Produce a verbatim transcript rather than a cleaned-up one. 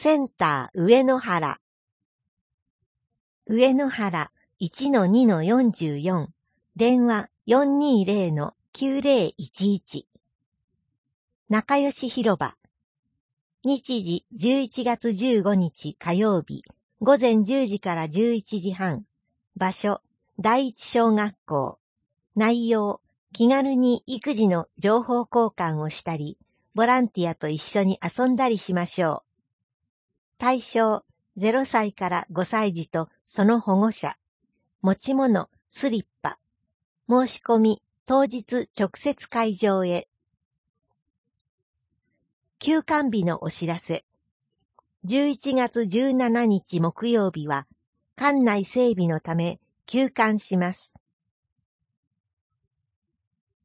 センター上野原。上野原 いちのにのよんじゅうよん。電話 よんにーぜろのきゅうぜろいちいち。仲良し広場。日時じゅういちがつじゅうごにち火曜日、午前じゅうじからじゅういちじはん。場所、第一小学校。内容、気軽に育児の情報交換をしたり、ボランティアと一緒に遊んだりしましょう。対象、ゼロさいからごさい児とその保護者。持ち物、スリッパ。申し込み、当日直接会場へ。休館日のお知らせ。じゅういちがつじゅうしちにち木曜日は、館内整備のため休館します。